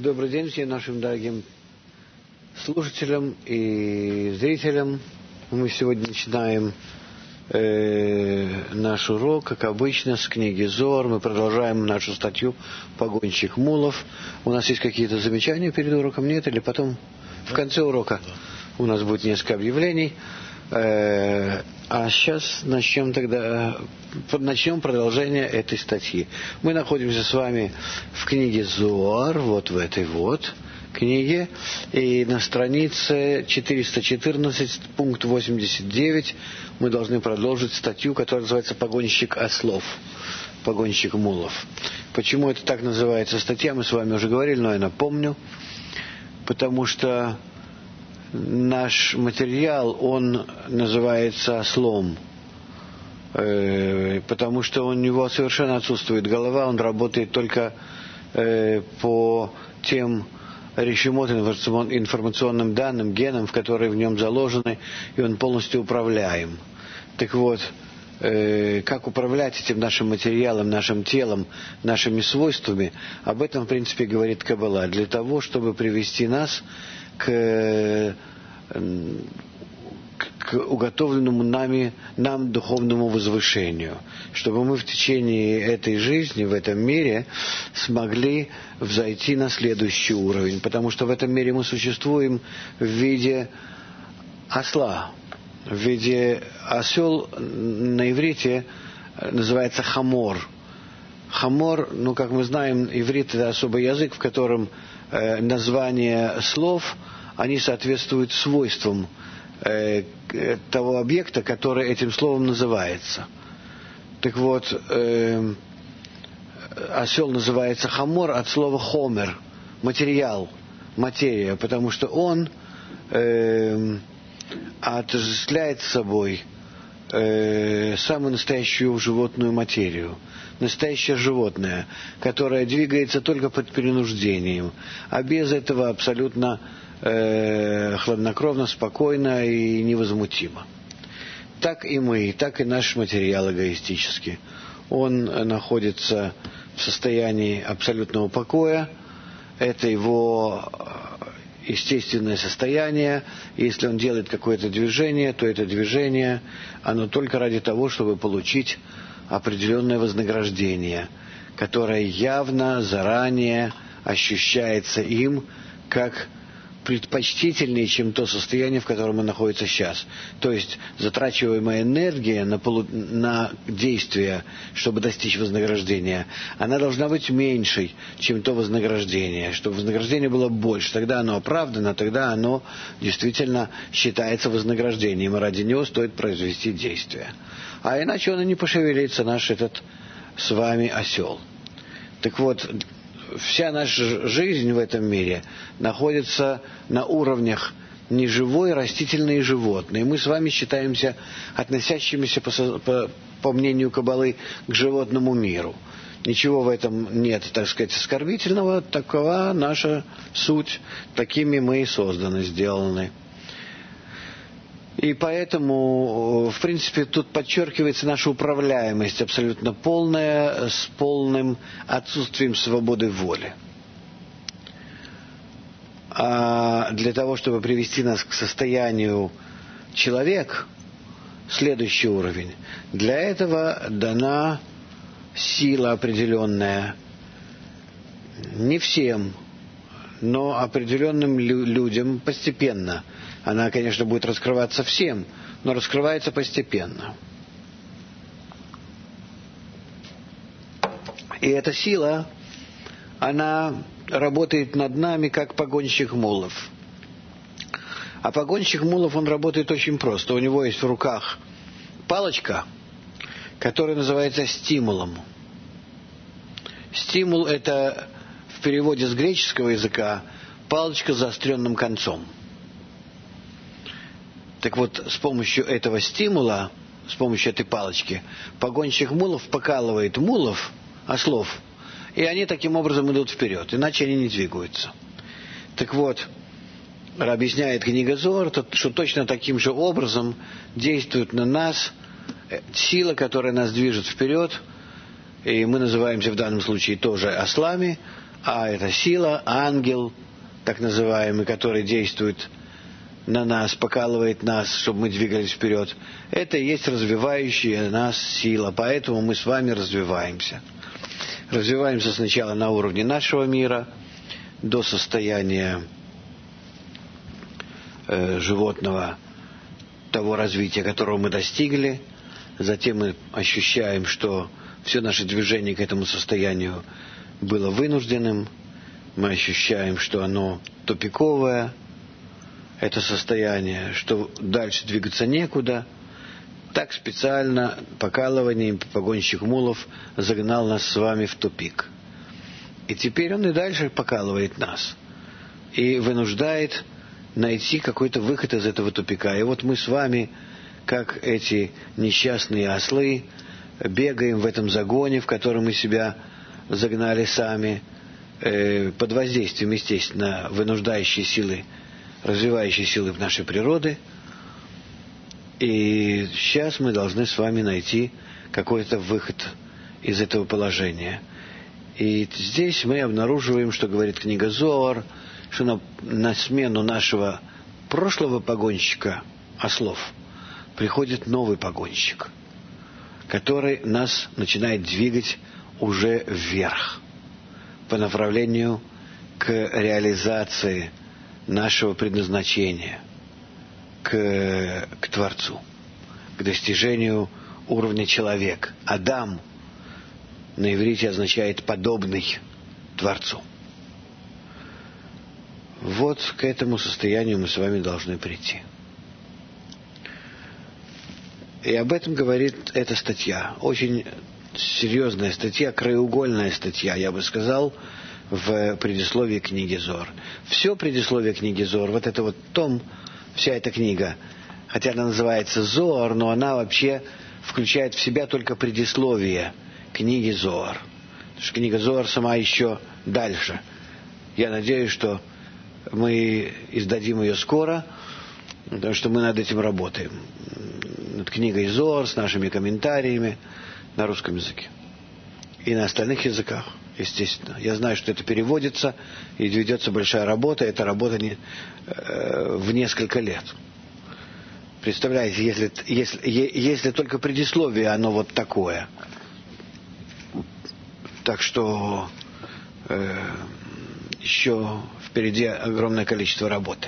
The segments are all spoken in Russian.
Добрый день всем нашим дорогим слушателям и зрителям. Мы сегодня начинаем наш урок, как обычно, с книги Зоар. Мы продолжаем нашу статью «Погонщик мулов». У нас есть какие-то замечания перед уроком? Нет? Или потом в конце урока у нас будет несколько объявлений. А сейчас начнем продолжение этой статьи. Мы находимся с вами в книге Зоар, вот в этой вот книге, и на странице 414, пункт 89, мы должны продолжить статью, которая называется «Погонщик ослов», «Погонщик мулов». Почему это так называется статья, мы с вами уже говорили, но я напомню, потому что наш материал, он называется ослом, потому что у него совершенно отсутствует голова, он работает только по тем решимот, информационным данным, генам, которые в нем заложены, и он полностью управляем. Так вот, как управлять этим нашим материалом, нашим телом, нашими свойствами, об этом, в принципе, говорит Каббала, для того, чтобы привести нас к уготовленному нам духовному возвышению, чтобы мы в течение этой жизни, в этом мире, смогли взойти на следующий уровень, потому что в этом мире мы существуем в виде осла, в виде осел на иврите называется хамор. Хамор, как мы знаем, иврит — это особый язык, в котором названия слов, они соответствуют свойствам того объекта, который этим словом называется. Так вот, осел называется хамор от слова хомер, материал, материя, потому что он отождествляет с собой самую настоящую животную материю, настоящее животное, которое двигается только под принуждением, а без этого абсолютно хладнокровно, спокойно и невозмутимо. Так и мы, так и наш материал эгоистический. Он находится в состоянии абсолютного покоя. Это его естественное состояние. Если он делает какое-то движение, то это движение, оно только ради того, чтобы получить определенное вознаграждение, которое явно заранее ощущается им как предпочтительнее, чем то состояние, в котором он находится сейчас. То есть затрачиваемая энергия на действие, чтобы достичь вознаграждения, она должна быть меньшей, чем то вознаграждение, чтобы вознаграждение было больше. Тогда оно оправдано, тогда оно действительно считается вознаграждением, и ради него стоит произвести действие. А иначе он и не пошевелится, наш этот с вами осел. Так вот, вся наша жизнь в этом мире находится на уровнях неживой, растительной и животной. И мы с вами считаемся относящимися, по мнению Каббалы, к животному миру. Ничего в этом нет, так сказать, оскорбительного. Такова наша суть. Такими мы и созданы, сделаны. И поэтому, в принципе, тут подчеркивается наша управляемость абсолютно полная, с полным отсутствием свободы воли. А для того, чтобы привести нас к состоянию человек, следующий уровень, для этого дана сила определенная. Не всем, но определенным людям постепенно. Она, конечно, будет раскрываться всем, но раскрывается постепенно. И эта сила, она работает над нами, как погонщик мулов. А погонщик мулов, он работает очень просто. У него есть в руках палочка, которая называется стимулом. Стимул — это в переводе с греческого языка палочка с заостренным концом. Так вот, с помощью этого стимула, с помощью этой палочки, погонщик мулов покалывает мулов, ослов, и они таким образом идут вперед, иначе они не двигаются. Так вот, объясняет книга Зоар, что точно таким же образом действует на нас сила, которая нас движет вперед, и мы называемся в данном случае тоже ослами, А эта сила, ангел, так называемый, который действует на нас, покалывает нас, чтобы мы двигались вперед, это и есть развивающая нас сила. Поэтому мы с вами развиваемся. Развиваемся сначала на уровне нашего мира, до состояния животного, того развития, которого мы достигли. Затем мы ощущаем, что все наше движение к этому состоянию было вынужденным. Мы ощущаем, что оно тупиковое, это состояние, что дальше двигаться некуда. Так специально покалыванием погонщик мулов загнал нас с вами в тупик. И теперь он и дальше покалывает нас. И вынуждает найти какой-то выход из этого тупика. И вот мы с вами, как эти несчастные ослы, бегаем в этом загоне, в котором мы себя загнали сами, под воздействием, естественно, вынуждающей силы, развивающей силы в нашей природы. И сейчас мы должны с вами найти какой-то выход из этого положения. И здесь мы обнаруживаем, что говорит книга Зоар, что на смену нашего прошлого погонщика ослов приходит новый погонщик, который нас начинает двигать уже вверх, по направлению к реализации нашего предназначения, к Творцу, к достижению уровня человек. Адам на иврите означает «подобный Творцу». Вот к этому состоянию мы с вами должны прийти. И об этом говорит эта статья. Очень серьезная статья, краеугольная статья, я бы сказал, в предисловии книги Зоар. Все предисловие книги Зоар, вот это вот том, вся эта книга, хотя она называется Зоар, но она вообще включает в себя только предисловие книги Зоар. Потому что книга Зоар сама еще дальше. Я надеюсь, что мы издадим ее скоро, потому что мы над этим работаем. Над книгой Зоар, с нашими комментариями на русском языке. И на остальных языках, естественно. Я знаю, что это переводится, и ведется большая работа. Эта работа в несколько лет. Представляете, если только предисловие, оно вот такое. Так что еще впереди огромное количество работы.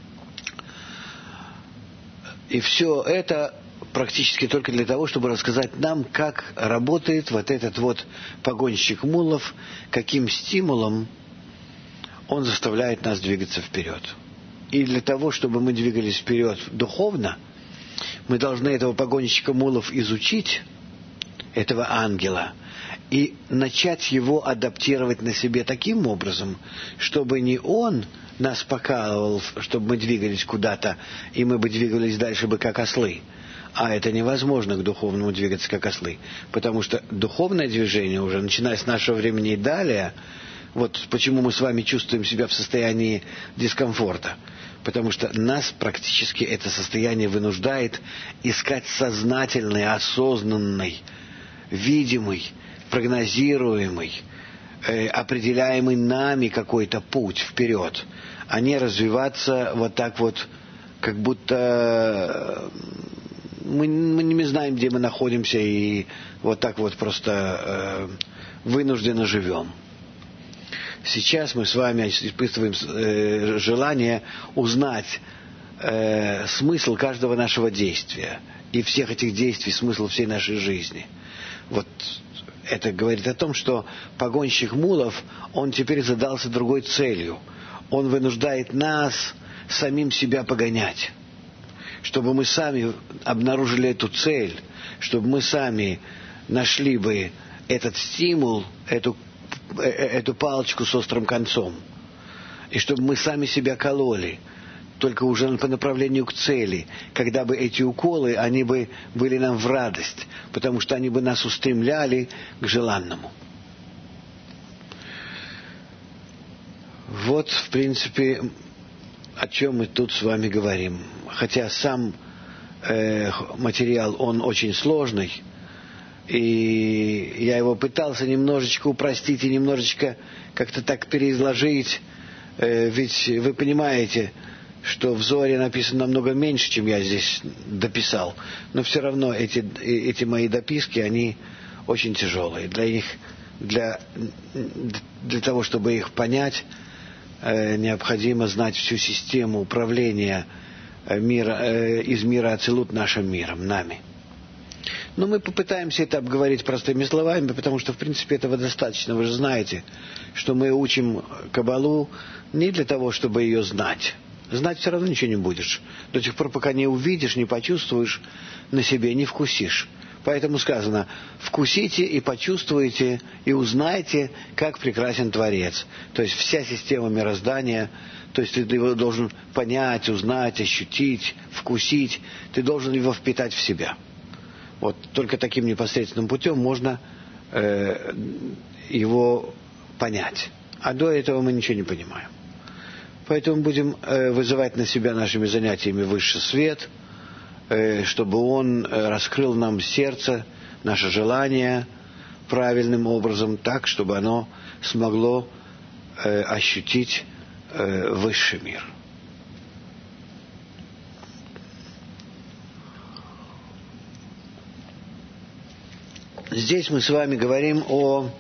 И все это практически только для того, чтобы рассказать нам, как работает вот этот вот погонщик мулов, каким стимулом он заставляет нас двигаться вперед. И для того, чтобы мы двигались вперед духовно, мы должны этого погонщика мулов изучить, этого ангела, и начать его адаптировать на себе таким образом, чтобы не он нас покалывал, чтобы мы двигались куда-то, и мы бы двигались дальше бы как ослы. А это невозможно к духовному двигаться как ослы. Потому что духовное движение уже, начиная с нашего времени и далее, вот почему мы с вами чувствуем себя в состоянии дискомфорта. Потому что нас практически это состояние вынуждает искать сознательный, осознанный, видимый, прогнозируемый, определяемый нами какой-то путь вперед, а не развиваться вот так вот, как будто мы не знаем, где мы находимся, и вот так вот просто вынужденно живем. Сейчас мы с вами испытываем желание узнать смысл каждого нашего действия и всех этих действий, смысл всей нашей жизни. Вот это говорит о том, что погонщик мулов, он теперь задался другой целью. Он вынуждает нас самим себя погонять, чтобы мы сами обнаружили эту цель, чтобы мы сами нашли бы этот стимул, эту палочку с острым концом, и чтобы мы сами себя кололи, только уже по направлению к цели, когда бы эти уколы, они бы были нам в радость, потому что они бы нас устремляли к желанному. Вот, в принципе, о чем мы тут с вами говорим. Хотя сам материал, он очень сложный, И я его пытался немножечко упростить и немножечко как-то так переизложить. Ведь вы понимаете, что в Зоре написано намного меньше, чем я здесь дописал. Но все равно эти мои дописки, они очень тяжелые. Для того, чтобы их понять, необходимо знать всю систему управления из мира Ацилут нашим миром, нами. Но мы попытаемся это обговорить простыми словами, потому что, в принципе, этого достаточно. Вы же знаете, что мы учим Кабалу не для того, чтобы ее знать. Знать все равно ничего не будешь. До тех пор, пока не увидишь, не почувствуешь на себе, не вкусишь. Поэтому сказано: вкусите и почувствуйте, и узнайте, как прекрасен Творец. То есть вся система мироздания, то есть ты его должен понять, узнать, ощутить, вкусить. Ты должен его впитать в себя. Вот только таким непосредственным путем можно его понять. А до этого мы ничего не понимаем. Поэтому будем вызывать на себя нашими занятиями высший свет, чтобы он раскрыл нам сердце, наше желание правильным образом, так, чтобы оно смогло ощутить высший мир. Здесь мы с вами говорим о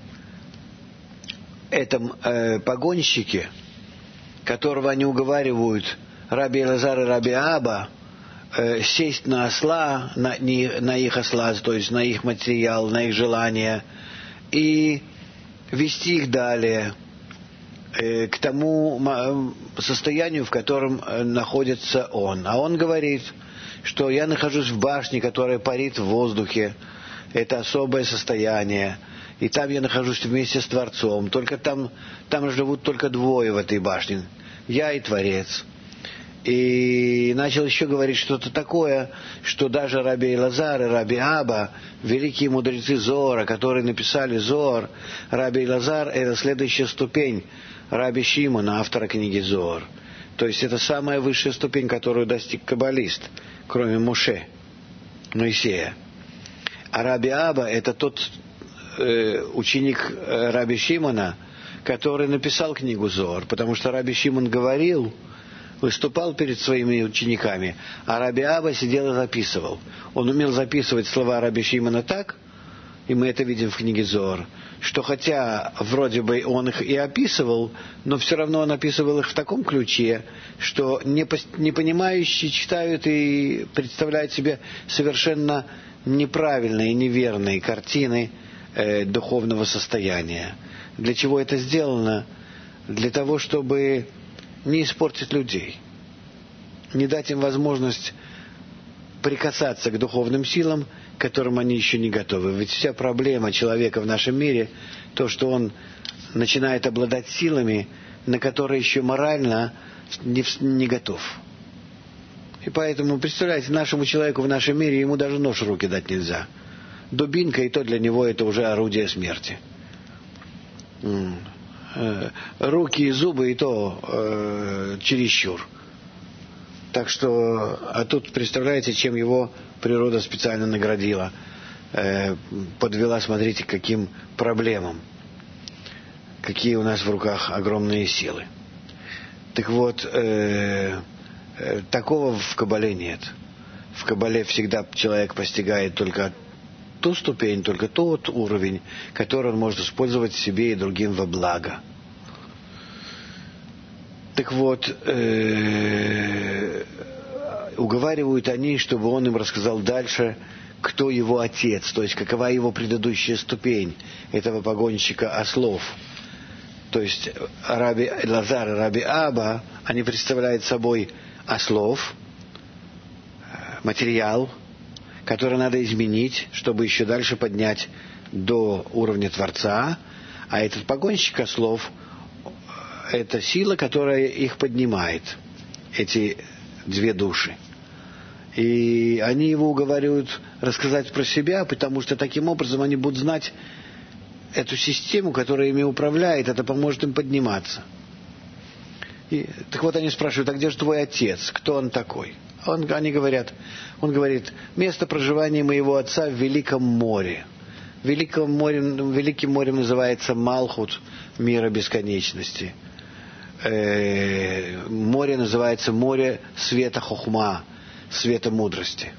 этом погонщике, которого они уговаривают, Раби Элазар и Раби Аба, сесть на осла, на их осла, то есть на их материал, на их желания, и вести их далее к тому состоянию, в котором находится он. А он говорит, что я нахожусь в башне, которая парит в воздухе. Это особое состояние. И там я нахожусь вместе с Творцом. Только там живут только двое в этой башне. Я и Творец. И начал еще говорить что-то такое, что даже Раби Элазар и Раби Аба, великие мудрецы Зоара, которые написали Зоар, Раби Элазар — это следующая ступень Раби Шимона, автора книги Зоар. То есть это самая высшая ступень, которую достиг каббалист, кроме Моше, Моисея. А Раби Аба — это тот ученик Раби Шимона, который написал книгу Зоар, потому что Раби Шимон говорил, выступал перед своими учениками, а Раби Аба сидел и записывал. Он умел записывать слова Раби Шимона так, и мы это видим в книге Зоар, что хотя вроде бы он их и описывал, но все равно он описывал их в таком ключе, что непонимающие читают и представляют себе совершенно неправильные, неверные картины духовного состояния. Для чего это сделано? Для того, чтобы не испортить людей, не дать им возможность прикасаться к духовным силам, к которым они еще не готовы. Ведь вся проблема человека в нашем мире, то, что он начинает обладать силами, на которые еще морально не готов. И поэтому, представляете, нашему человеку в нашем мире, ему даже нож в руки дать нельзя. Дубинка, и то для него это уже орудие смерти. Руки и зубы, и то чересчур. Так что, а тут, представляете, чем его природа специально наградила. Подвела, смотрите, к каким проблемам. Какие у нас в руках огромные силы. Так вот, такого в Кабале нет. В Кабале всегда человек постигает только ту ступень, только тот уровень, который он может использовать себе и другим во благо. Так вот, уговаривают они, чтобы он им рассказал дальше, кто его отец, то есть какова его предыдущая ступень этого погонщика ослов. То есть Раби Элазар и Раби Аба, они представляют собой ослов, материал, который надо изменить, чтобы еще дальше поднять до уровня Творца, а этот погонщик ослов — это сила, которая их поднимает, эти две души. И они его уговаривают рассказать про себя, потому что таким образом они будут знать эту систему, которая ими управляет, это поможет им подниматься. Так вот они спрашивают, а где же твой отец? Кто он такой? Он говорит, место проживания моего отца в Великом море. Великим морем называется Малхут, мира бесконечности. Море называется море света Хохма, света мудрости.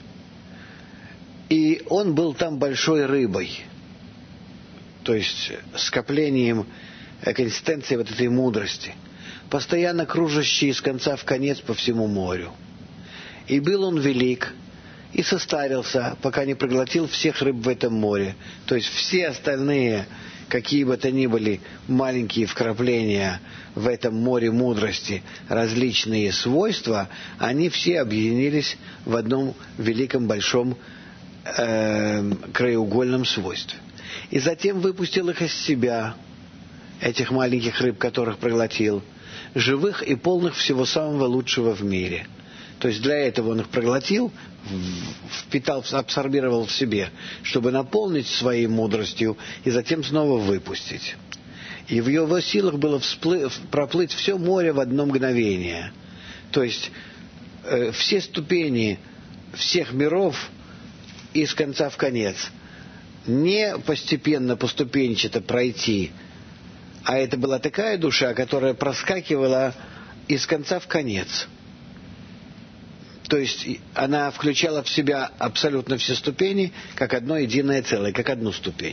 И он был там большой рыбой, то есть скоплением консистенции вот этой мудрости, постоянно кружащей из конца в конец по всему морю. И был он велик, и состарился, пока не проглотил всех рыб в этом море. То есть все остальные, какие бы то ни были маленькие вкрапления в этом море мудрости, различные свойства, они все объединились в одном великом большом краеугольном свойстве. И затем выпустил их из себя, этих маленьких рыб, которых проглотил, живых и полных всего самого лучшего в мире. То есть для этого он их проглотил, впитал, абсорбировал в себе, чтобы наполнить своей мудростью и затем снова выпустить. И в его силах было проплыть все море в одно мгновение. То есть все ступени всех миров из конца в конец. Не постепенно, поступенчато пройти, а это была такая душа, которая проскакивала из конца в конец. То есть она включала в себя абсолютно все ступени, как одно единое целое, как одну ступень.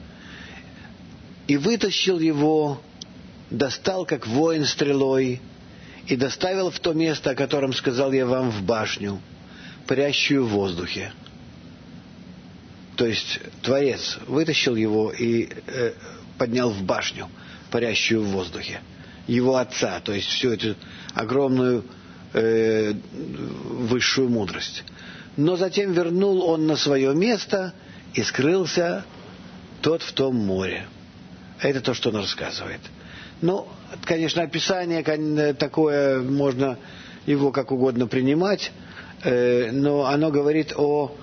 И вытащил его, достал, как воин стрелой, и доставил в то место, о котором сказал я вам, в башню, парящую в воздухе. То есть Творец вытащил его и поднял в башню, парящую в воздухе, его отца, то есть всю эту огромную высшую мудрость. Но затем вернул он на свое место и скрылся тот в том море. Это то, что он рассказывает. Ну, конечно, описание такое, можно его как угодно принимать, но оно говорит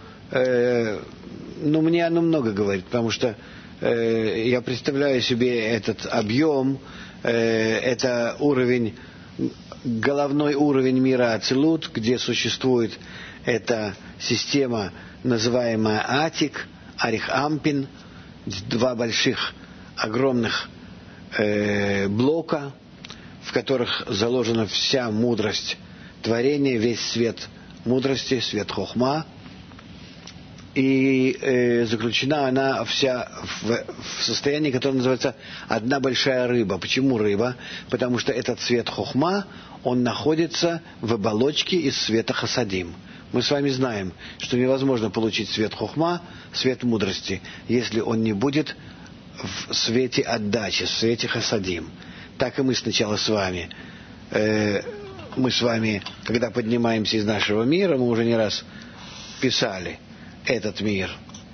мне оно много говорит, потому что я представляю себе этот объем, это уровень, головной уровень мира Ацилут, где существует эта система, называемая Атик, Арих Ампин, два больших, огромных блока, в которых заложена вся мудрость творения, весь свет мудрости, свет Хохма. И заключена она вся в состоянии, которое называется «одна большая рыба». Почему рыба? Потому что этот свет Хохма, он находится в оболочке из света Хасадим. Мы с вами знаем, что невозможно получить свет Хохма, свет мудрости, если он не будет в свете отдачи, в свете Хасадим. Так и мы сначала с вами. Мы с вами, когда поднимаемся из нашего мира, мы уже не раз писали, этот мир,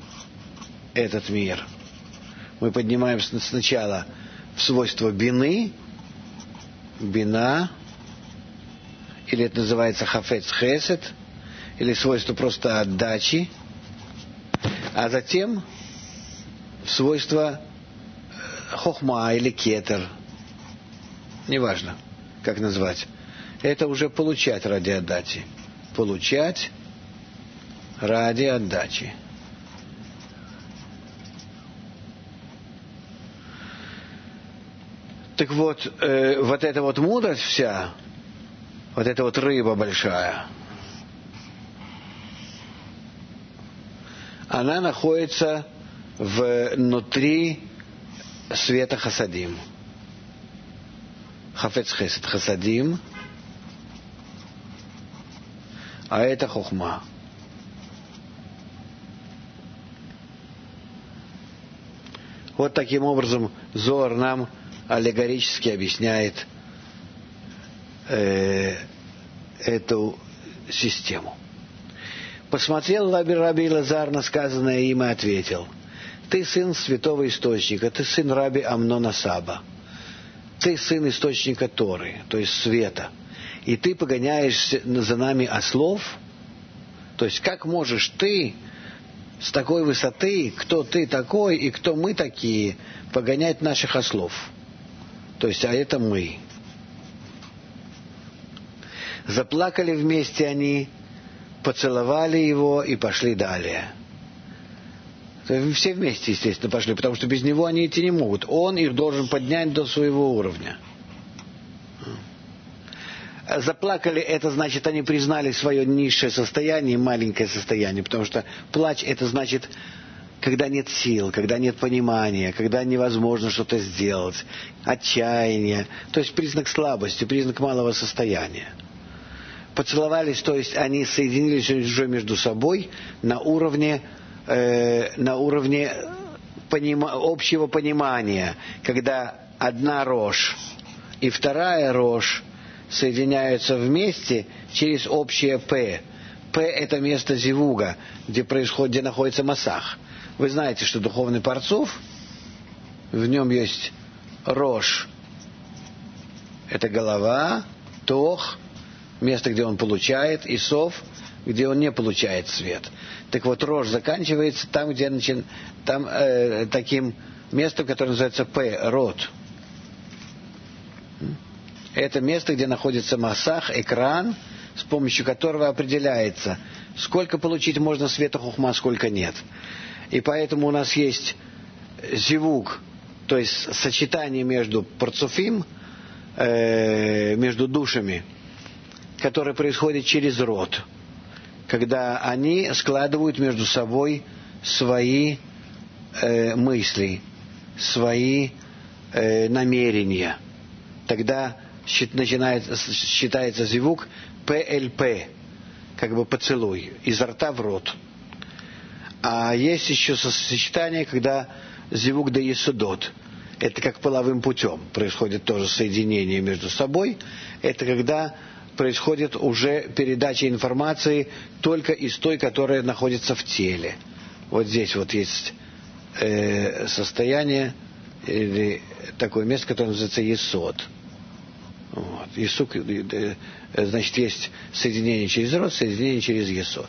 мы поднимаемся сначала в свойство бины, бина, или это называется хафец хесед, или свойство просто отдачи, а затем в свойство хохма или кетер, неважно, как назвать. Это уже получать ради отдачи. Получать ради отдачи. Так вот, вот эта вот мудрость вся, вот эта вот рыба большая, она находится внутри света Хасадим. Хафец Хесед Хасадим, а это Хохма. Вот таким образом Зоар нам аллегорически объясняет эту систему. Посмотрел Раби Элазар на сказанное им и ответил: ты сын святого источника, ты сын Раби Амнона Саба, ты сын источника Торы, то есть света, и ты погоняешься за нами ослов. То есть как можешь ты с такой высоты, кто ты такой и кто мы такие, погонять наших ослов? То есть, а это мы. Заплакали вместе они, поцеловали его и пошли далее. Все вместе, естественно, пошли, потому что без него они идти не могут. Он их должен поднять до своего уровня. Заплакали, это значит, они признали свое низшее состояние, маленькое состояние, потому что плач, это значит, когда нет сил, когда нет понимания, когда невозможно что-то сделать, отчаяние, то есть признак слабости, признак малого состояния. Поцеловались, то есть они соединились уже между собой на уровне общего понимания, когда одна рожь и вторая рожь соединяются вместе через общее «П». «П» — это место зивуга, где находится масах. Вы знаете, что духовный парцуф, в нем есть рожь, это голова, тох, место, где он получает, и сов, где он не получает свет. Так вот, рожь заканчивается там, где таким местом, которое называется «П», рот. Это место, где находится масах, экран, с помощью которого определяется, сколько получить можно света хухма, сколько нет. И поэтому у нас есть зивуг, то есть сочетание между парцуфим, между душами, которое происходит через рот, когда они складывают между собой свои мысли, свои намерения. Тогда считается зивуг ПЛП, как бы поцелуй, изо рта в рот. А есть еще сочетание, когда зивуг да есудот. Это как половым путем. Происходит тоже соединение между собой. Это когда происходит уже передача информации только из той, которая находится в теле. Вот здесь вот есть состояние, или такое место, которое называется есод. Вот. Есук, значит, есть соединение через рот, соединение через есод.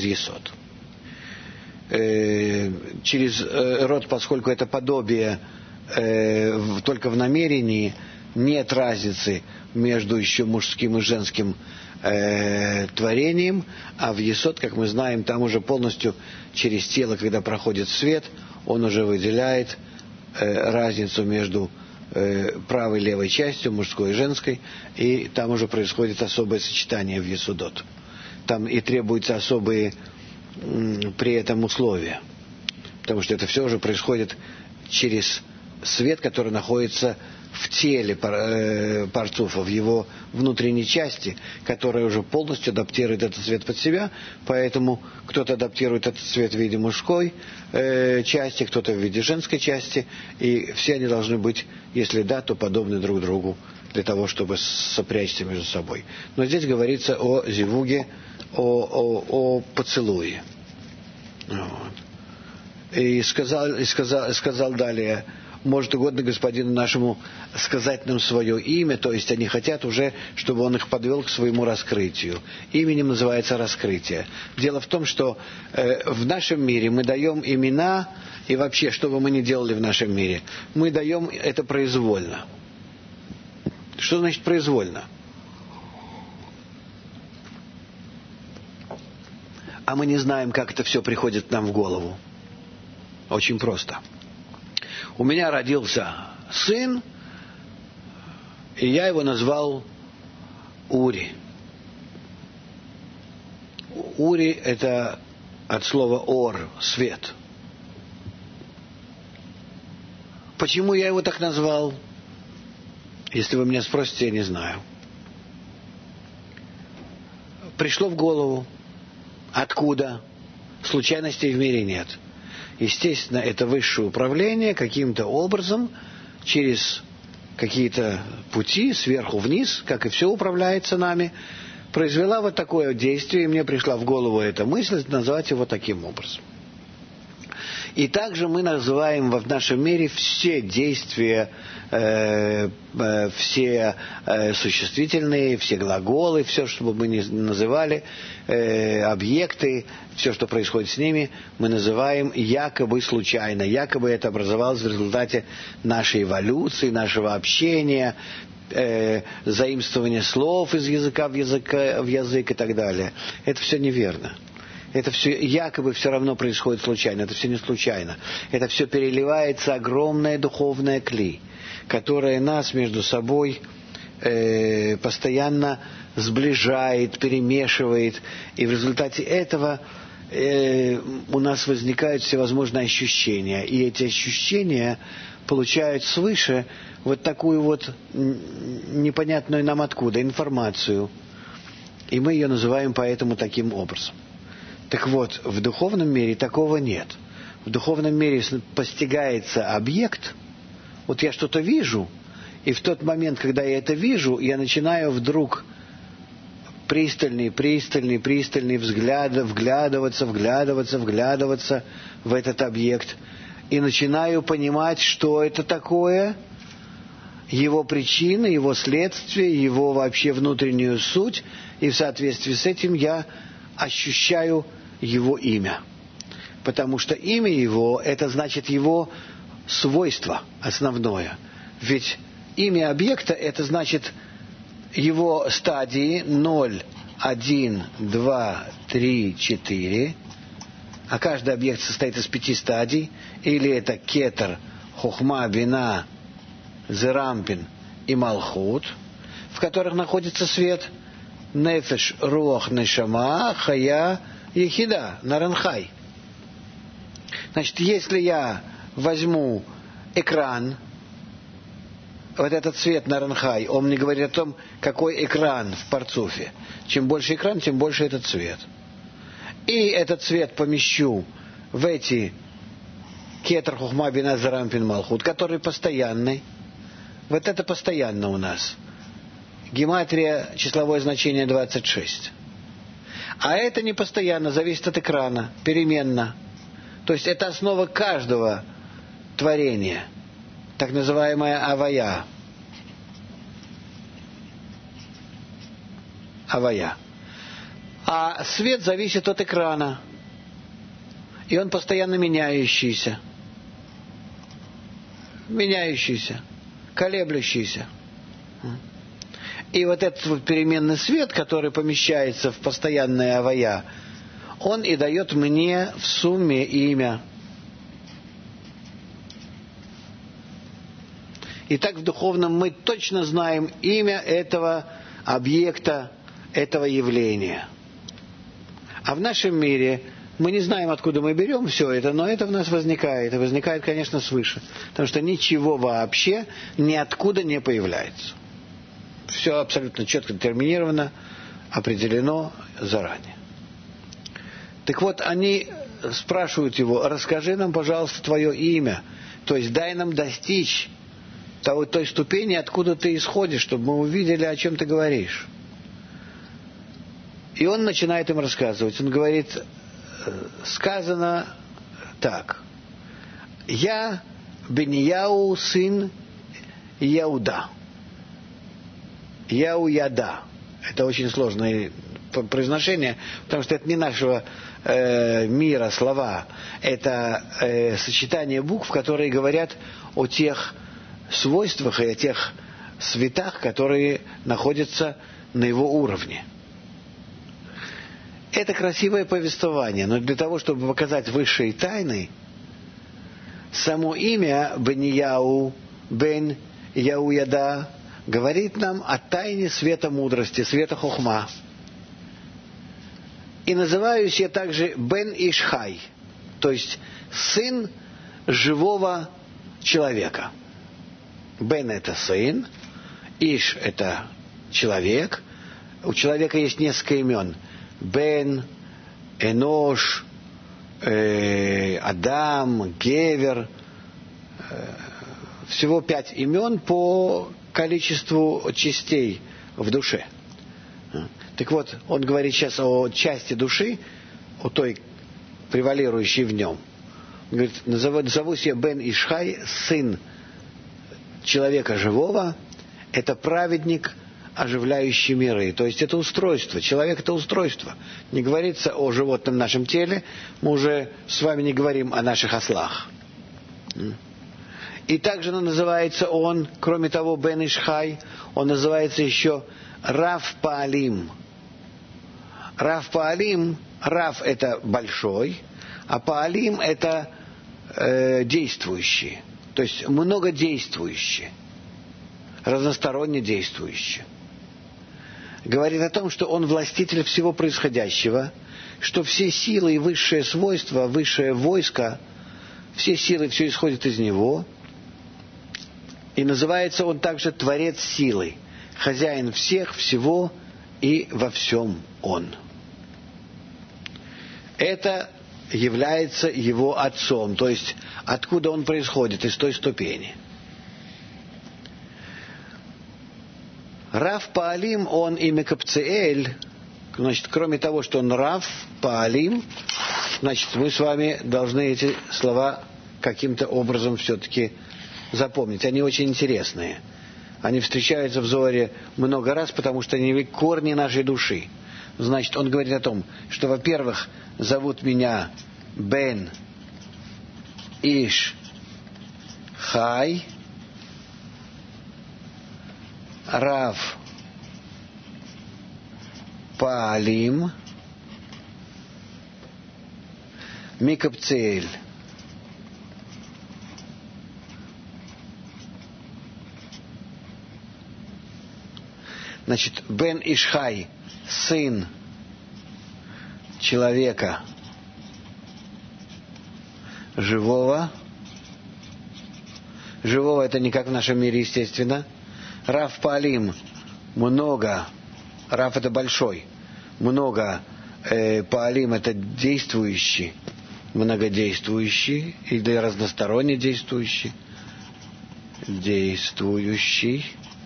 Через рот, поскольку это подобие только в намерении, нет разницы между еще мужским и женским творением, а в есод, как мы знаем, там уже полностью через тело, когда проходит свет, он уже выделяет разницу между правой и левой частью, мужской и женской, и там уже происходит особое сочетание в есудот. Там и требуются особые при этом условия, потому что это все уже происходит через свет, который находится в теле парцуфа, в его внутренней части, которая уже полностью адаптирует этот свет под себя, поэтому кто-то адаптирует этот свет в виде мужской части, кто-то в виде женской части, и все они должны быть, если да, то подобны друг другу, для того, чтобы сопрячься между собой. Но здесь говорится о зивуге, о поцелуе. Вот. И сказал далее: может угодно господину нашему сказать нам свое имя, то есть они хотят уже, чтобы он их подвел к своему раскрытию. Именем называется раскрытие. Дело в том, что в нашем мире мы даем имена, и вообще, что бы мы ни делали в нашем мире, мы даем это произвольно. Что значит произвольно? А мы не знаем, как это все приходит нам в голову. Очень просто. У меня родился сын, и я его назвал Ури. Ури — это от слова ор, свет. Почему я его так назвал? Если вы меня спросите, я не знаю. Пришло в голову. Откуда? Случайностей в мире нет. Естественно, это высшее управление каким-то образом, через какие-то пути, сверху вниз, как и все управляется нами, произвела вот такое действие, и мне пришла в голову эта мысль назвать его таким образом. И также мы называем в нашем мире все действия, все существительные, все глаголы, все, что бы мы ни называли, объекты, все, что происходит с ними, мы называем якобы случайно. Якобы это образовалось в результате нашей эволюции, нашего общения, заимствование слов из языка в язык и так далее. Это все неверно. Это все якобы все равно происходит случайно. Это все не случайно. Это все переливается огромное духовное кли, которое нас между собой постоянно сближает, перемешивает. И в результате этого у нас возникают всевозможные ощущения. И эти ощущения получают свыше вот такую вот непонятную нам откуда информацию. И мы ее называем поэтому таким образом. Так вот, в духовном мире такого нет. В духовном мире постигается объект. Вот я что-то вижу, и в тот момент, когда я это вижу, я начинаю вдруг пристальный вглядываться в этот объект. И начинаю понимать, что это такое, его причины, его следствие, его вообще внутреннюю суть. И в соответствии с этим я ощущаю его имя. Потому что имя его, это значит его свойство основное. Ведь имя объекта, это значит его стадии 0, 1, 2, 3, 4. А каждый объект состоит из 5 стадий. Или это кетер, хохма, бина, зерампин и малхут, в которых находится свет. Нефеш, руах, нешама, хая, ехида, наранхай. Значит, если я возьму экран, вот этот цвет наранхай, он мне говорит о том, какой экран в парцуфе. Чем больше экран, тем больше этот цвет. И этот цвет помещу в эти кетер, хухма, бина, зарампин, малхут, который постоянный. Вот это постоянно у нас. Гематрия, числовое значение 26. А это не постоянно, зависит от экрана, переменно. То есть это основа каждого творения, так называемая авая. Авая. А свет зависит от экрана. И он постоянно меняющийся. Колеблющийся. И вот этот вот переменный свет, который помещается в постоянное авая, он и дает мне в сумме имя. Итак, в духовном мы точно знаем имя этого объекта, этого явления. А в нашем мире мы не знаем, откуда мы берем все это, но это в нас возникает. И возникает, конечно, свыше. Потому что ничего вообще ниоткуда не появляется. Все абсолютно четко детерминировано, определено заранее. Так вот, они спрашивают его: расскажи нам, пожалуйста, твое имя. То есть дай нам достичь той ступени, откуда ты исходишь, чтобы мы увидели, о чем ты говоришь. И он начинает им рассказывать. Он говорит, сказано так: я Бенияу, сын Яуда. Яуяда. Это очень сложное произношение, потому что это не нашего мира слова. Это сочетание букв, которые говорят о тех свойствах и о тех светах, которые находятся на его уровне. Это красивое повествование, но для того, чтобы показать высшие тайны, само имя Бенияу, Бен Яуяда, говорит нам о тайне света мудрости, света хохма. И называюсь я также Бен Ишхай, то есть сын живого человека. Бен — это сын, Иш — это человек. У человека есть несколько имен. Бен, Энош, Адам, Гевер. Всего 5 имен по количеству частей в душе. Так вот, он говорит сейчас о части души, о той, превалирующей в нем. Он говорит, назовусь я Бен Ишхай, сын человека живого, это праведник, оживляющий миры. То есть это устройство. Человек — это устройство. Не говорится о животном нашем теле, мы уже с вами не говорим о наших ослах. И также называется он, кроме того, Бен Иш-Хай, он называется еще Рав Паалим. Рав Паалим, Рав это большой, а Паалим это действующий. То есть многодействующий, разносторонне действующий. Говорит о том, что он властитель всего происходящего, что все силы и высшее свойство, высшее войско, все силы, все исходит из него. И называется он также Творец силы, хозяин всех, всего и во всем он. Это является его отцом, то есть откуда он происходит, из той ступени. Рав Паалим, он и Мекабцеэль, значит, кроме того, что он Рав Паалим, значит, мы с вами должны эти слова каким-то образом все-таки запомнить. Они очень интересные. Они встречаются в Зоаре много раз, потому что они корни нашей души. Значит, он говорит о том, что, во-первых, зовут меня Бен Иш Хай, Рав Паалим, Микабцеэль. Значит, Бен Иш-Хай, сын человека живого. Живого это не как в нашем мире, естественно. Рав Паалим, много. Рав это большой. Много. Паалим это действующий, многодействующий или разносторонне действующий. Действующий.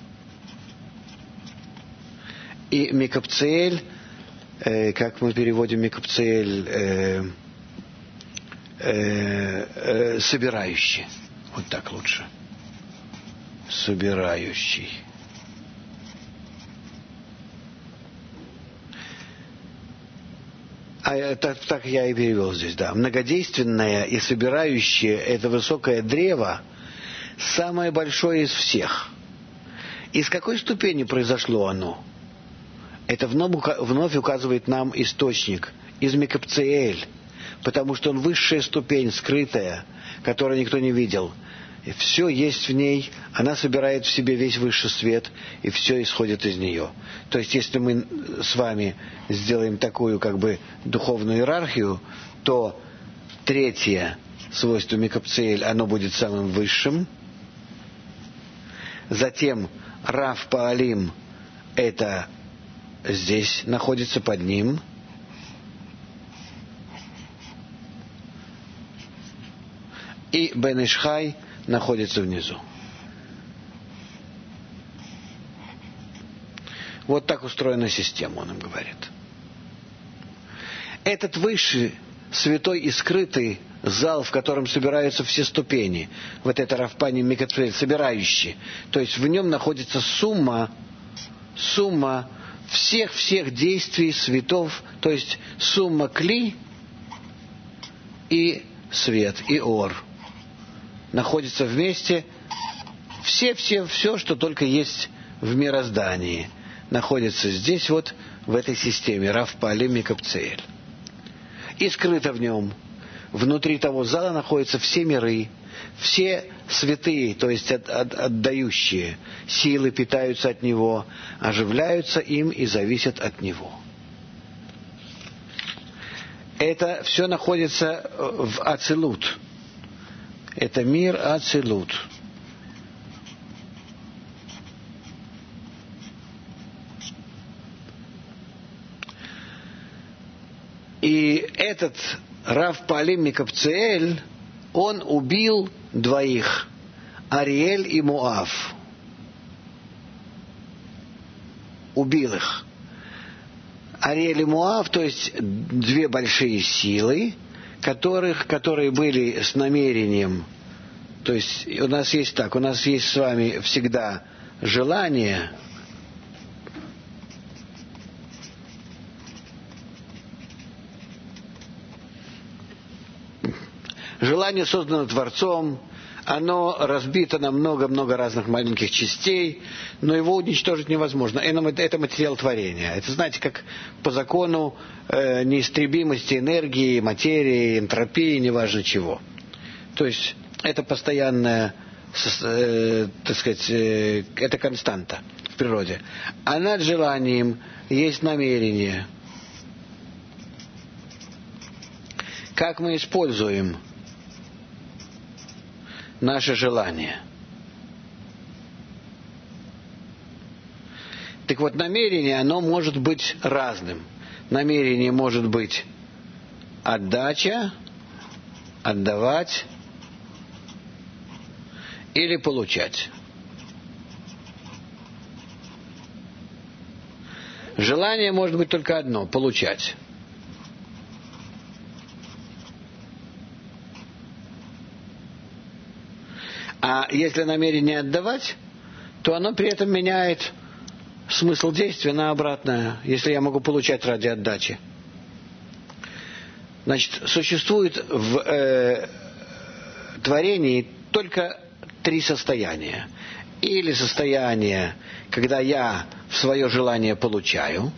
И Микабцеэль, как мы переводим Микабцеэль, собирающий. Вот так лучше. Собирающий. Так я и перевел здесь, да. Многодейственное и собирающее это высокое древо, самое большое из всех. И с какой ступени произошло оно? Это вновь указывает нам источник из Микабцеэль, потому что он высшая ступень, скрытая, которую никто не видел. И все есть в ней, она собирает в себе весь высший свет, и все исходит из нее. То есть, если мы с вами сделаем такую, как бы, духовную иерархию, то третье свойство Микабцеэль, оно будет самым высшим. Затем Рав Паалим, это здесь находится под ним. И Бен Иш-Хай находится внизу. Вот так устроена система, он им говорит. Этот высший, святой и скрытый зал, в котором собираются все ступени, вот это Рав Паалим Микабцеэль, собирающий, то есть в нем находится сумма всех действий святов, то есть сумма кли и свет, и ор. Находится вместе все, что только есть в мироздании, находится здесь вот, в этой системе, Рав Паалим Микабцеэль. И скрыто в нем, внутри того зала находятся все миры, все святые, то есть отдающие силы, питаются от него, оживляются им и зависят от него. Это все находится в Ацилут. Это мир Ацилут. И этот Рав Паалим Микабцеэль, он убил двоих, Ариэль и Муав. Убил их. Ариэль и Муав, то есть две большие силы, которые были с намерением, то есть у нас есть с вами всегда желание, желание создано Творцом, Оно разбито на много-много разных маленьких частей, но его уничтожить невозможно. Это материал творения. Это, знаете, как по закону неистребимости энергии, материи, энтропии, неважно чего. То есть это постоянная, так сказать, это константа в природе. А над желанием есть намерение. Как мы используем наше желание? Так вот, намерение, оно может быть разным. Намерение может быть отдача, отдавать или получать. Желание может быть только одно — получать. А если намерение отдавать, то оно при этом меняет смысл действия на обратное, если я могу получать ради отдачи. Значит, существует в творении только три состояния. Или состояние, когда я в свое желание получаю,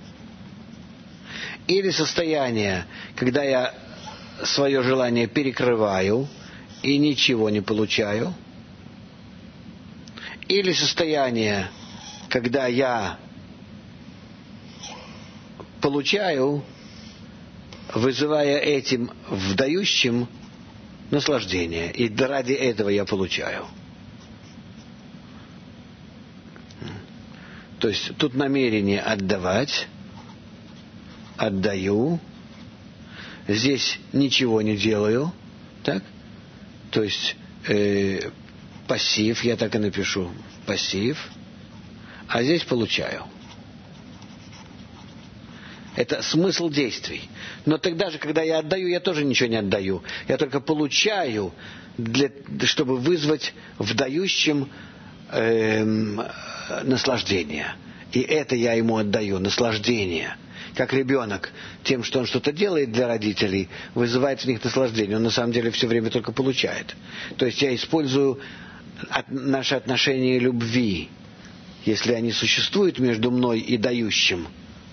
или состояние, когда я свое желание перекрываю и ничего не получаю, или состояние, когда я получаю, вызывая этим в дающем наслаждение, и ради этого я получаю. То есть тут намерение отдавать, отдаю, здесь ничего не делаю, так? То есть пассив, я так и напишу, пассив, а здесь получаю. Это смысл действий. Но тогда же, когда я отдаю, я тоже ничего не отдаю. Я только получаю, чтобы вызвать в дающем наслаждение. И это я ему отдаю, наслаждение. Как ребенок, тем, что он что-то делает для родителей, вызывает в них наслаждение. Он на самом деле все время только получает. То есть я использую наши отношения любви. Если они существуют между мной и дающим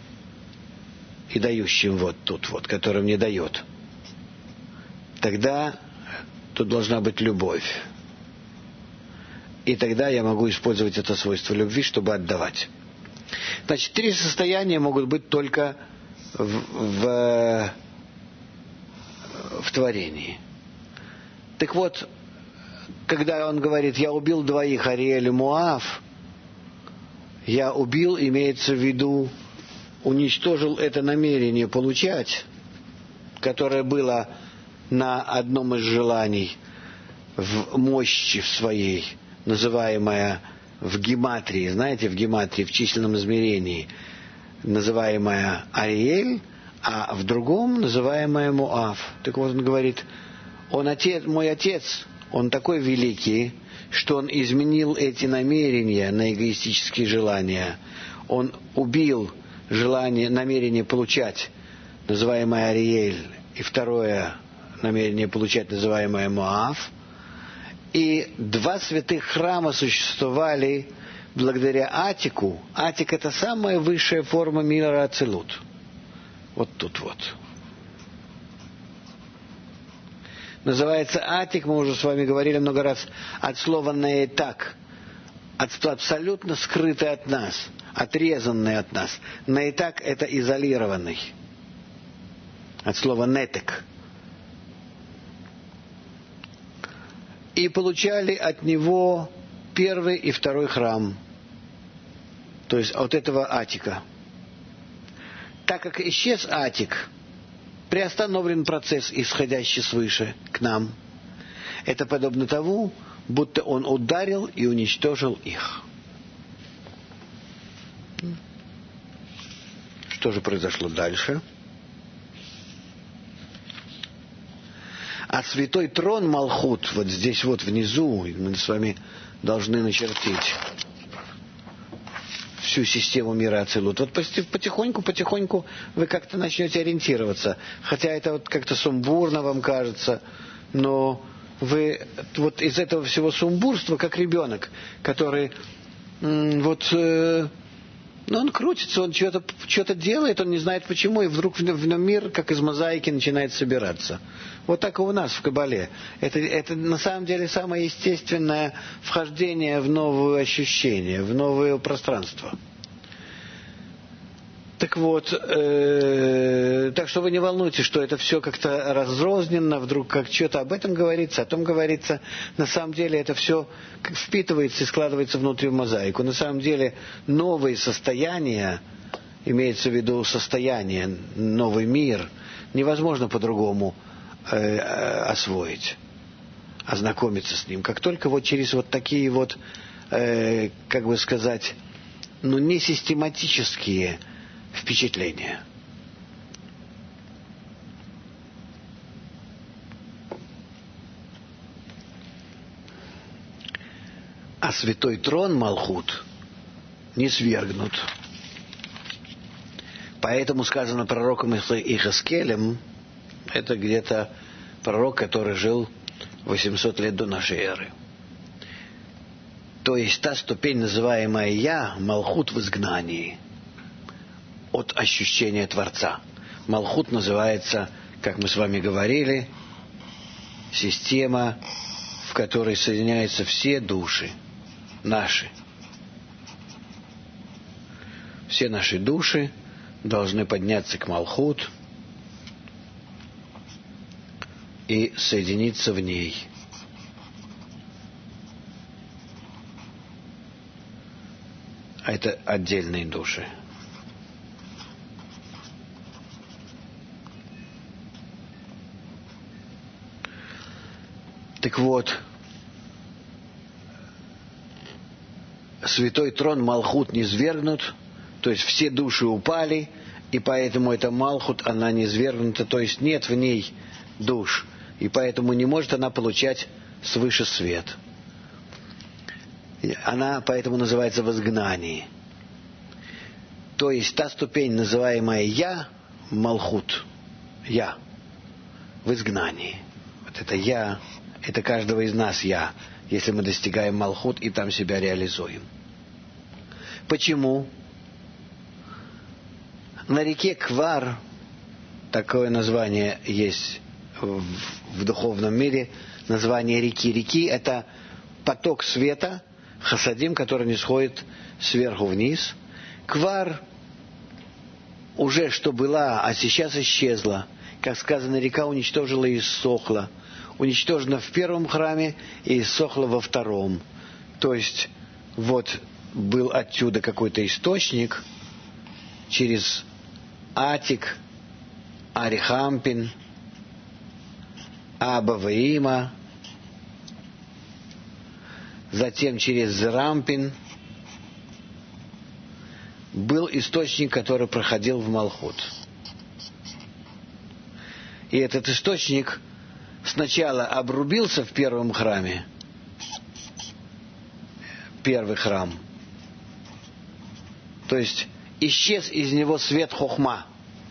вот тут вот, который мне дает, тогда тут должна быть любовь. И тогда я могу использовать это свойство любви, чтобы отдавать. Значит, три состояния могут быть только в творении. Так вот, когда он говорит, я убил двоих, Ариэль и Моав, я убил, имеется в виду, уничтожил это намерение получать, которое было на одном из желаний в мощи своей, называемое в гематрии, знаете, в гематрии, в численном измерении, называемое Ариэль, а в другом называемое Моав. Так вот он говорит, мой отец, он такой великий, что он изменил эти намерения на эгоистические желания. Он убил намерение получать, называемое Ариэль, и второе намерение получать, называемое Моав. И два святых храма существовали благодаря Атику. Атик — это самая высшая форма мира Ацилут. Вот тут вот. Называется Атик, мы уже с вами говорили много раз, от слова «неэтак», абсолютно скрытый от нас, отрезанный от нас. «Неэтак» — это изолированный. От слова «нетек». И получали от него первый и второй храм. То есть от этого Атика. Так как исчез Атик, приостановлен процесс, исходящий свыше к нам. Это подобно тому, будто он ударил и уничтожил их. Что же произошло дальше? А святой трон Малхут, вот здесь вот внизу, мы с вами должны начертить всю систему мира Ацилут. Вот потихоньку вы как-то начнете ориентироваться. Хотя это вот как-то сумбурно вам кажется, но вы вот из этого всего сумбурства, как ребенок, который он крутится, он что-то делает, он не знает почему, и вдруг в мир, как из мозаики, начинает собираться. Вот так и у нас в Кабале. Это на самом деле самое естественное вхождение в новые ощущения, в новое пространство. Так вот, так что вы не волнуйтесь, что это все как-то разрозненно, вдруг как что-то об этом говорится, о том говорится. На самом деле это все впитывается и складывается внутри в мозаику. На самом деле новые состояния, имеется в виду состояние, новый мир, невозможно по-другому освоить, ознакомиться с ним. Как только вот через вот такие вот, как бы сказать, не систематические впечатления. А святой трон Малхут не свергнут. Поэтому сказано пророком Ихаскелем, это где-то пророк, который жил 800 лет до нашей эры. То есть та ступень, называемая «Я», Малхут в изгнании, от ощущения Творца. Малхут называется, как мы с вами говорили, система, в которой соединяются все души наши. Все наши души должны подняться к Малхут и соединиться в ней. А это отдельные души. Так вот, святой трон Малхут не свергнут, то есть все души упали, и поэтому эта Малхут, она не свергнута, то есть нет в ней душ, и поэтому не может она получать свыше свет. Она поэтому называется в изгнании. То есть та ступень, называемая «Я», Малхут, «Я», в изгнании. Вот это «Я», это каждого из нас «Я», если мы достигаем Малхут и там себя реализуем. Почему? На реке Квар, такое название есть в духовном мире, название реки. Реки — это поток света, хасадим, который нисходит сверху вниз. Квар уже что была, а сейчас исчезла. Как сказано, река уничтожила и иссохла. Уничтожена в первом храме и иссохла во втором. То есть вот был отсюда какой-то источник через Атик, Арихампин, Абаваима, затем через Зерампин был источник, который проходил в Малхут. И этот источник сначала обрубился в первом храме, первый храм, то есть исчез из него свет хохма,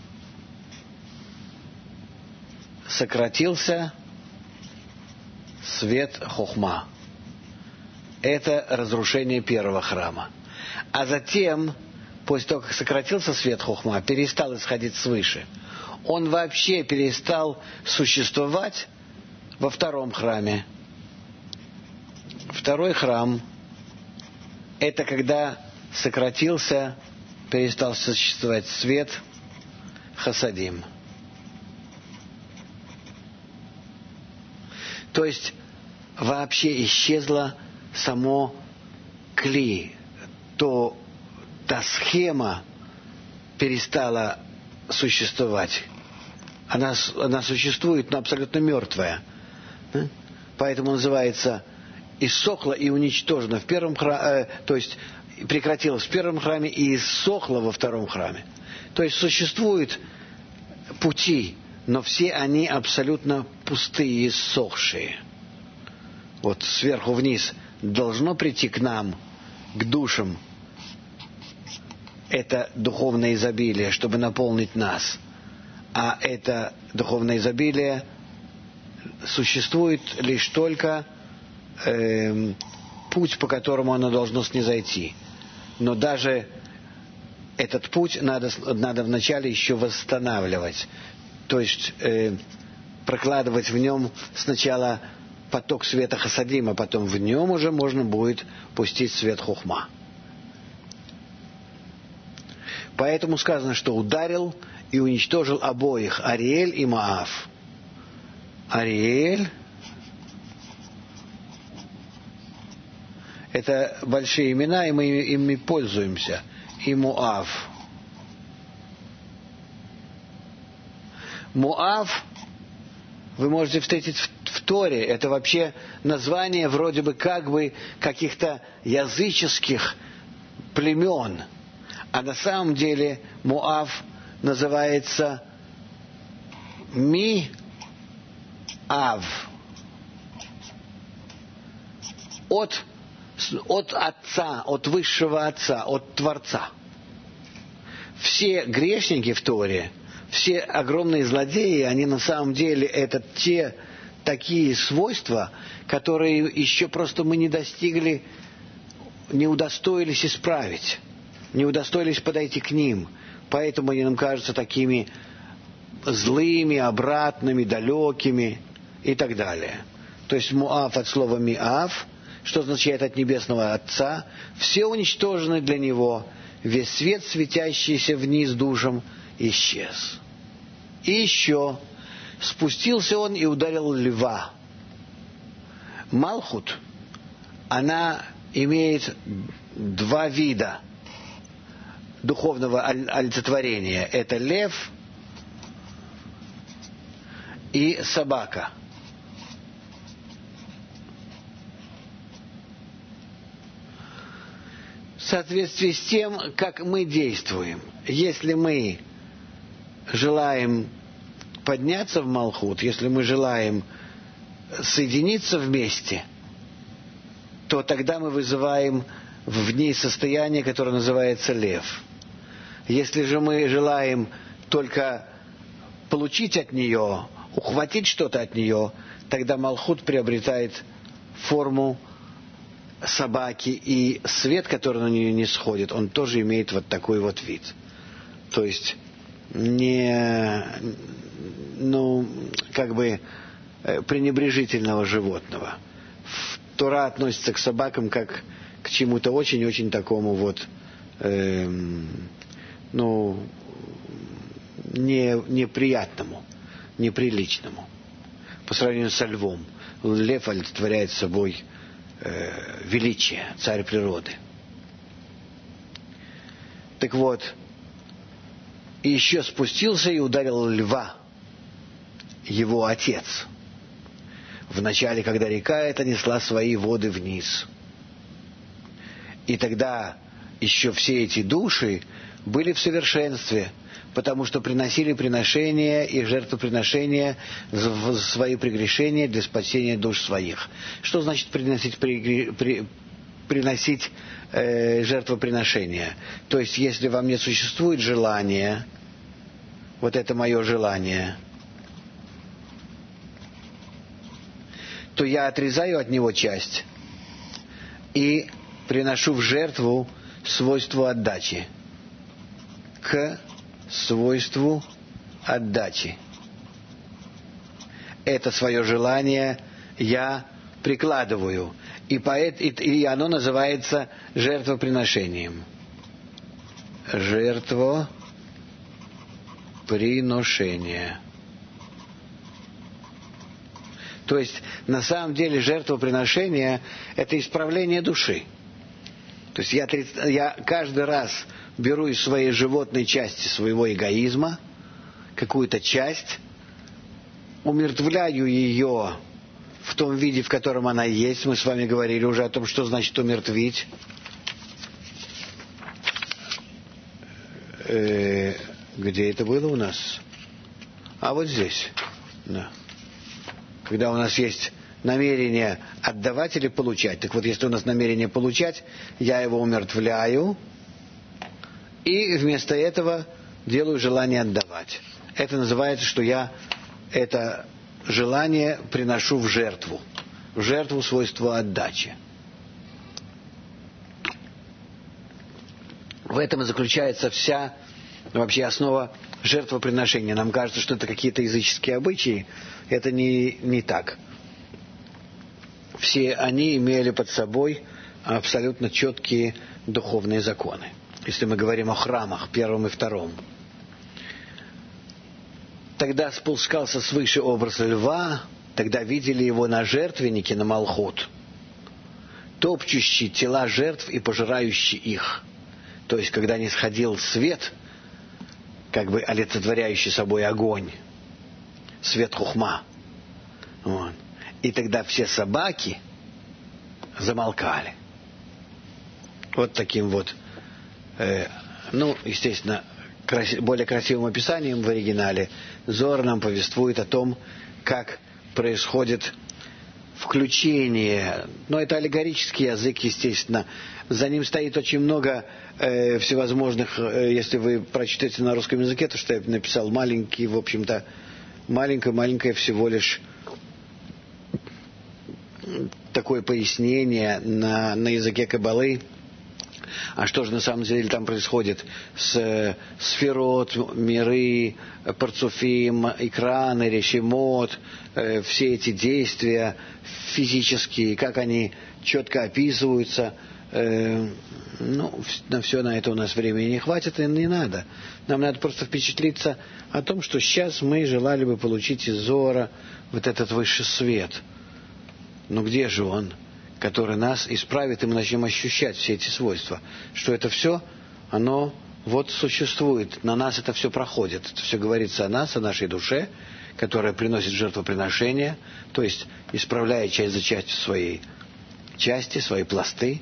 сократился свет хохма. Это разрушение первого храма. А затем, после того, как сократился свет хохма, перестал исходить свыше, он вообще перестал существовать во втором храме. Второй храм — это когда сократился, перестал существовать свет хасадим. То есть вообще исчезло само кли, та схема перестала существовать. Она существует, но абсолютно мертвая. Поэтому называется иссохла и уничтожена в первом храме, то есть прекратилась в первом храме и иссохла во втором храме. То есть существуют пути, но все они абсолютно пустые и иссохшие. Вот сверху вниз должно прийти к нам, к душам, это духовное изобилие, чтобы наполнить нас. А это духовное изобилие существует лишь только путь, по которому оно должно снизойти. Но даже этот путь надо вначале еще восстанавливать. То есть прокладывать в нем сначала поток света хасадим, а потом в нем уже можно будет пустить свет хохма. Поэтому сказано, что ударил и уничтожил обоих, Ариэль и Моав. Ариэль — это большие имена, и мы ими пользуемся. И Моав. Моав вы можете встретить в Торе. Это вообще название вроде бы как бы каких-то языческих племен. А на самом деле Моав называется Ми-Ав. От Отца, от Высшего Отца, от Творца. Все грешники в Торе, все огромные злодеи, они на самом деле это те такие свойства, которые еще просто мы не достигли, не удостоились исправить, не удостоились подойти к ним. Поэтому они нам кажутся такими злыми, обратными, далекими и так далее. То есть Моав от слова Миав, что означает от Небесного Отца, все уничтожены для него, весь свет, светящийся вниз душам, исчез. И еще спустился он и ударил льва. Малхут, она имеет два вида духовного олицетворения. Это лев и собака. В соответствии с тем, как мы действуем. Если мы желаем подняться в Малхут, если мы желаем соединиться вместе, то тогда мы вызываем в ней состояние, которое называется лев. Если же мы желаем только получить от нее, ухватить что-то от нее, тогда Малхут приобретает форму собаки, и свет, который на нее не сходит, он тоже имеет вот такой вот вид. То есть пренебрежительного животного. Тора относится к собакам как к чему-то очень-очень такому вот неприятному, неприличному. По сравнению со львом. Лев олицетворяет собой величие, царь природы. Так вот, и еще спустился и ударил льва, его отец. Вначале, когда река эта несла свои воды вниз. И тогда еще все эти души были в совершенстве, потому что приносили приношения и жертвоприношения в свои прегрешения для спасения душ своих. Что значит приносить жертвоприношения? То есть, если во мне существует желание, вот это мое желание, то я отрезаю от него часть и приношу в жертву свойству отдачи. К свойству отдачи. Это свое желание я прикладываю. И оно называется жертвоприношением. Жертвоприношение. То есть, на самом деле, жертвоприношение – это исправление души. То есть, я каждый раз беру из своей животной части, своего эгоизма, какую-то часть, умертвляю ее в том виде, в котором она есть. Мы с вами говорили уже о том, что значит умертвить. Где это было у нас? А вот здесь. Да. Когда у нас есть намерение отдавать или получать. Так вот, если у нас намерение получать, я его умертвляю, и вместо этого делаю желание отдавать. Это называется, что я это желание приношу в жертву. В жертву свойство отдачи. В этом и заключается вся вообще основа жертвоприношения. Нам кажется, что это какие-то языческие обычаи. Это не так. Все они имели под собой абсолютно четкие духовные законы. Если мы говорим о храмах, первом и втором. Тогда спускался свыше образ льва, тогда видели его на жертвеннике, на Малхут, топчущий тела жертв и пожирающий их. То есть, когда не сходил свет, как бы олицетворяющий собой огонь, свет хухма. Вот. И тогда все собаки замолкали. Вот таким вот, естественно, более красивым описанием в оригинале Зоар нам повествует о том, как происходит включение. Но это аллегорический язык, естественно. За ним стоит очень много всевозможных, если вы прочитаете на русском языке, то, что я написал, маленький, в общем-то, маленькое всего лишь такое пояснение на языке Каббалы. А что же на самом деле там происходит с сферот, миры, парцуфим, экраны, решимот, все эти действия физические, как они четко описываются. На все на это у нас времени не хватит и не надо. Нам надо просто впечатлиться о том, что сейчас мы желали бы получить из Зоара вот этот высший свет. Но где же он, который нас исправит, и мы начнем ощущать все эти свойства? Что это все, оно вот существует, на нас это все проходит. Это все говорится о нас, о нашей душе, которая приносит жертвоприношение, то есть исправляя часть за частью своей части, свои пласты,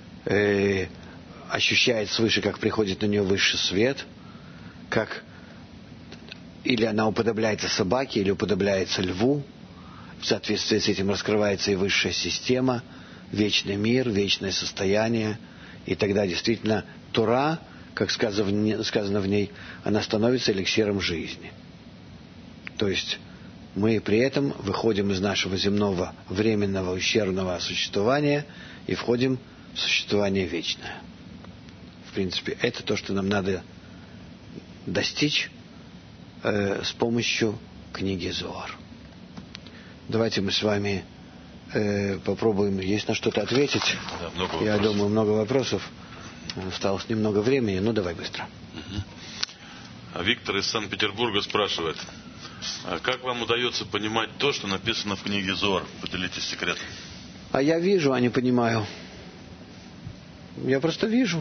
ощущает свыше, как приходит на нее высший свет, как или она уподобляется собаке, или уподобляется льву. В соответствии с этим раскрывается и высшая система, вечный мир, вечное состояние. И тогда действительно Тора, как сказано в ней, она становится эликсиром жизни. То есть мы при этом выходим из нашего земного, временного, ущербного существования и входим в существование вечное. В принципе, это то, что нам надо достичь с помощью книги Зоар. Давайте мы с вами попробуем, есть на что-то ответить. Да, я думаю, много вопросов. Осталось немного времени, но давай быстро. Виктор из Санкт-Петербурга спрашивает: как вам удается понимать то, что написано в книге Зоар? Поделитесь секретом. А я вижу, а не понимаю. Я просто вижу.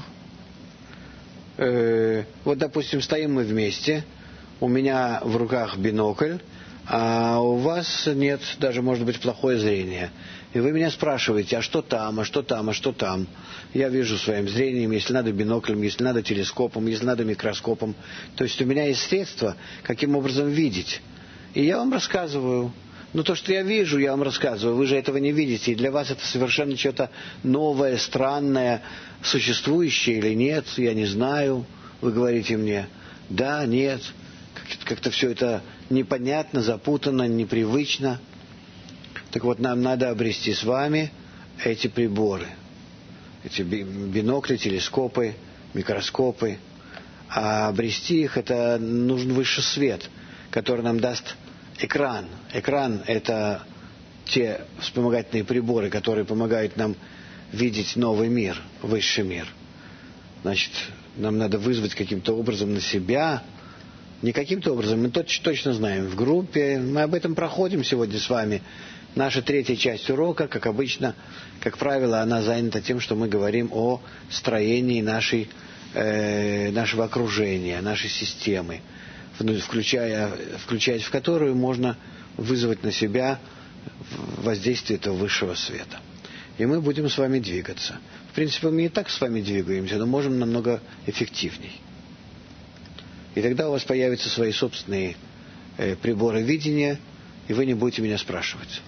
Вот, допустим, стоим мы вместе, у меня в руках бинокль, а у вас нет, даже, может быть, плохое зрение. И вы меня спрашиваете, а что там, а что там, а что там? Я вижу своим зрением, если надо биноклем, если надо телескопом, если надо микроскопом. То есть у меня есть средства, каким образом видеть. И я вам рассказываю. Но то, что я вижу, я вам рассказываю. Вы же этого не видите. И для вас это совершенно что-то новое, странное, существующее или нет, я не знаю. Вы говорите мне, да, нет. Как-то все это непонятно, запутанно, непривычно. Так вот, нам надо обрести с вами эти приборы. Эти бинокли, телескопы, микроскопы. А обрести их, это нужен высший свет, который нам даст экран. Экран – это те вспомогательные приборы, которые помогают нам видеть новый мир, высший мир. Значит, нам надо вызвать каким-то образом на себя. Не каким-то образом, мы точно знаем, в группе. Мы об этом проходим сегодня с вами. Наша третья часть урока, как обычно, как правило, она занята тем, что мы говорим о строении нашего окружения, нашей системы, включаясь в которую можно вызвать на себя воздействие этого высшего света. И мы будем с вами двигаться. В принципе, мы и так с вами двигаемся, но можем намного эффективней. И тогда у вас появятся свои собственные приборы видения, и вы не будете меня спрашивать.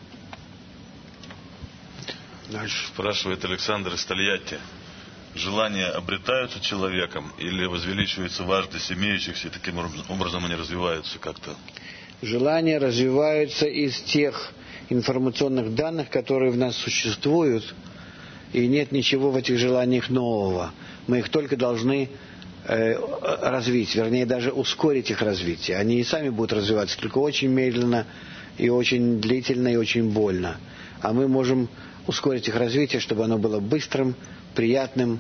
Дальше. Спрашивает Александр из Тольятти: желания обретаются человеком или возвеличивается важность имеющихся, и таким образом они развиваются как-то? Желания развиваются из тех информационных данных, которые в нас существуют, и нет ничего в этих желаниях нового. Мы их только должны развить, вернее, даже ускорить их развитие. Они и сами будут развиваться, только очень медленно, и очень длительно, и очень больно. А мы можем ускорить их развитие, чтобы оно было быстрым, приятным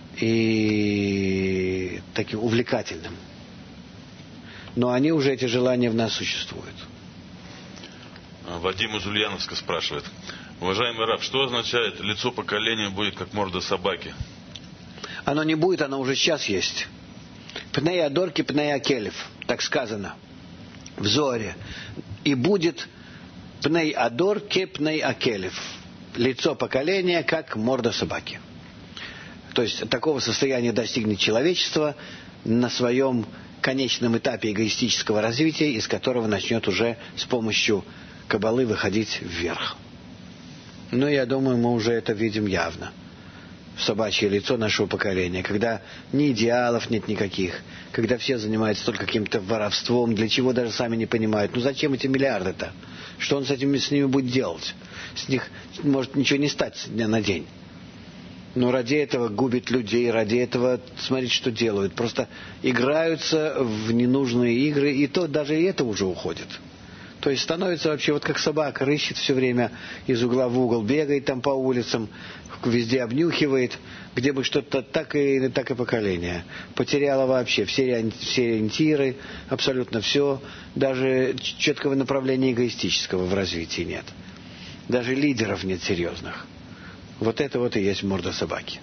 и таким увлекательным. Но они уже, эти желания в нас существуют. Вадим из Ульяновска спрашивает. Уважаемый рав, что означает лицо поколения будет как морда собаки? Оно не будет, оно уже сейчас есть. Пней адор ки пней акелев, так сказано в Зоре. И будет пней адор ки пней акелев. Лицо поколения как морда собаки. То есть такого состояния достигнет человечество на своем конечном этапе эгоистического развития, из которого начнет уже с помощью каббалы выходить вверх. Но я думаю, мы уже это видим явно. Собачье лицо нашего поколения, когда ни идеалов нет никаких, когда все занимаются только каким-то воровством, для чего даже сами не понимают. Ну зачем эти миллиарды-то? Что он с ними будет делать? С них может ничего не стать с дня на день. Но ради этого губит людей, ради этого смотрите, что делают. Просто играются в ненужные игры, и то даже и это уже уходит. То есть становится вообще вот как собака, рыщет все время из угла в угол, бегает там по улицам, везде обнюхивает, где бы что-то, так и поколение. Потеряло вообще все ориентиры, абсолютно все. Даже четкого направления эгоистического в развитии нет. Даже лидеров нет серьезных. Вот это вот и есть морда собаки.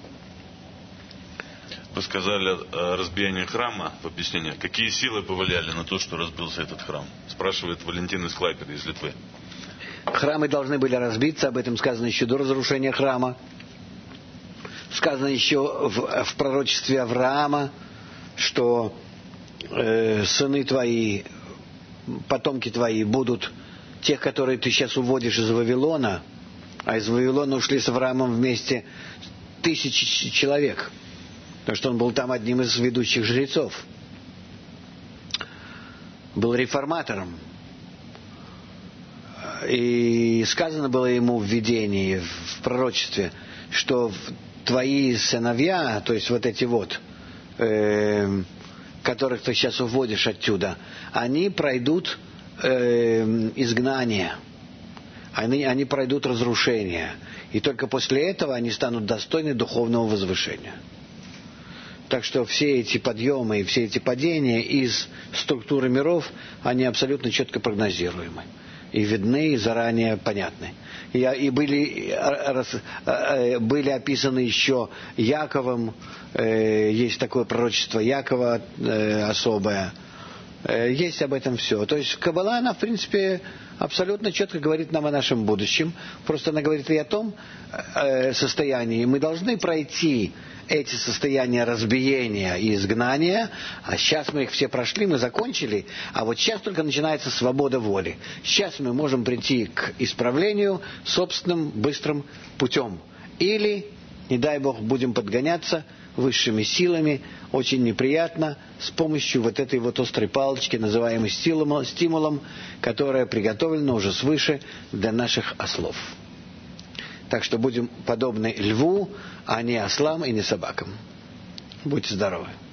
Вы сказали о разбиении храма в объяснении. Какие силы повлияли на то, что разбился этот храм? Спрашивает Валентин из Клайпеды, из Литвы. Храмы должны были разбиться, об этом сказано еще до разрушения храма. Сказано еще в пророчестве Авраама, что сыны твои, потомки твои будут тех, которые ты сейчас уводишь из Вавилона, а из Вавилона ушли с Авраамом вместе 1000 человек. Потому что он был там одним из ведущих жрецов. Был реформатором. И сказано было ему в видении, в пророчестве, что твои сыновья, то есть вот эти вот, которых ты сейчас уводишь отсюда, они пройдут изгнание. Они пройдут разрушение. И только после этого они станут достойны духовного возвышения. Так что все эти подъемы и все эти падения из структуры миров, они абсолютно четко прогнозируемы. И видны, и заранее понятны. И были описаны еще Яковом, есть такое пророчество Якова особое. Есть об этом все. То есть Каббала, она, в принципе, абсолютно четко говорит нам о нашем будущем. Просто она говорит и о том состоянии. Мы должны пройти эти состояния разбиения и изгнания, а сейчас мы их все прошли, мы закончили, а вот сейчас только начинается свобода воли. Сейчас мы можем прийти к исправлению собственным быстрым путем. Или, не дай Бог, будем подгоняться высшими силами, очень неприятно, с помощью вот этой вот острой палочки, называемой стимулом, которая приготовлена уже свыше для наших ослов. Так что будем подобны льву, а не ослам и не собакам. Будьте здоровы.